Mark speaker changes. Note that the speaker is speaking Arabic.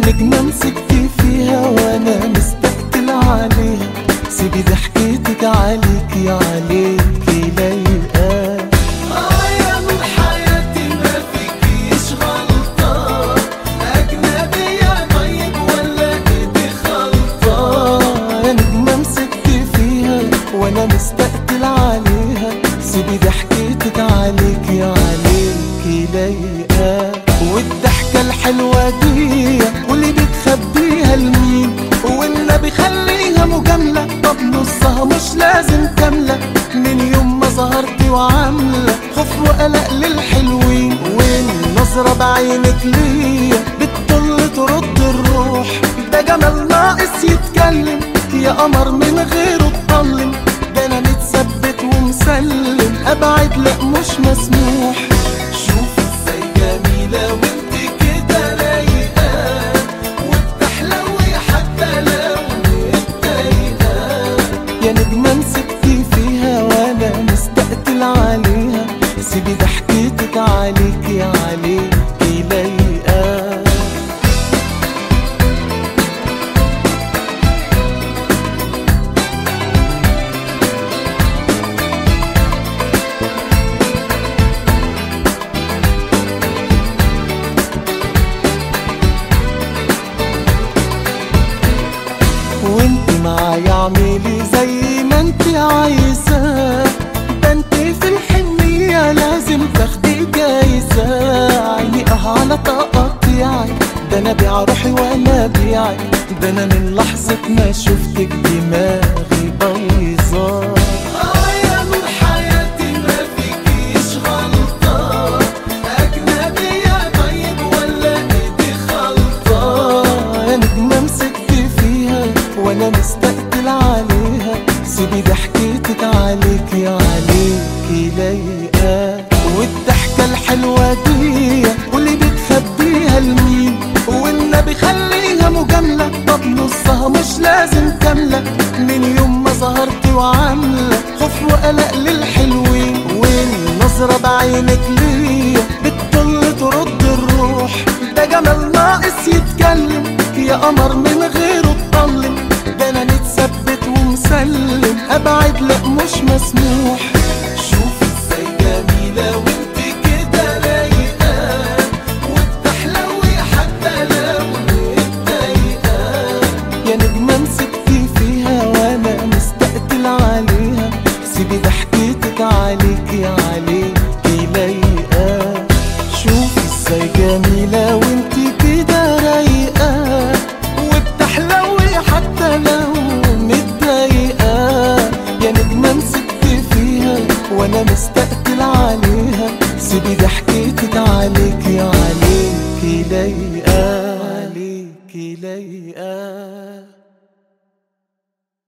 Speaker 1: نجمة مسكتي فيها وانا مستقتل عليها، سيبي ضحكتك عليكي عليكي لايقة.
Speaker 2: يا نور حياتي ما فيكيش غلطة، أجنبية طيب ولا إيدي خلطة؟
Speaker 1: يا نجمة مسكتي فيها وانا مستقتل عليها، سيبي ضحكتك عليكي عليكي لايقة. والضحكة الحلوة دي واللي بتخبيها لمين؟ والنبي خليها مجاملة، طب نصها مش لازم كاملة. من يوم ما ظهرتي وعاملة خوف وقلق للحلوين، والنظرة بعينك ليا بتطل ترد الروح. ده جمال ناقص يتكلم، يا قمر من غيره اتطلم. ده انا متثبت ومسلم، ابعد لا مش مسموح.
Speaker 2: شوف ازاي جميلة وانت كده رايقة، وبتحلوي حتى لو متضايقة.
Speaker 1: يا نجمة مسكتي فيها وانا مستقتل عليها، سيبي ضحكتك عليكي عليكي لايقة. وانت معايا اعملي زي ما انت عايزة، ده انت في الحنية لازم تاخدي جايزة. عيني على تقطيعك، ده انا بيع روحي وانا بيعك. ده انا من لحظة ما شفتك دماغي بايظة.
Speaker 2: يا نور حياتي ما فيكيش غلطة، أجنبية طيب ولا إيدي خلطة؟
Speaker 1: يا نجمة مسكتي فيها وانا مستقتل عليها، سيبي ضحكتك عليكي عليكي لايقة. والضحكة الحلوة دي واللي بتخبيها لمين؟ والنبي خليها مجاملة، طب نصها مش لازم كاملة. من يوم ما ظهرتي وعاملة خوف وقلق للحلوين، والنظرة بعينك ليا بتطل ترد الروح. ده جمال ناقص يتكلم، يا قمر من غيره اتطلم. ده انا متثبت ومسلم، ابعد لا مش مسموح.
Speaker 2: شوف ازاي جميلة وانت كده رايقة، وبتحلوي حتى لو متضايقة.
Speaker 1: يا نجمة مسكتي فيها وانا مستقتل عليها، سيبي ضحكتك عليكي عليكي لايقة. شوفي ازاي جميلة وانت كده رايقة، وبتحلوي حتى لو متضايقة. يا نجمة مسكتي فيها وانا مستقتل عليها، سيبي ضحكتك عليكي عليكي لايقة عليكي لايقة.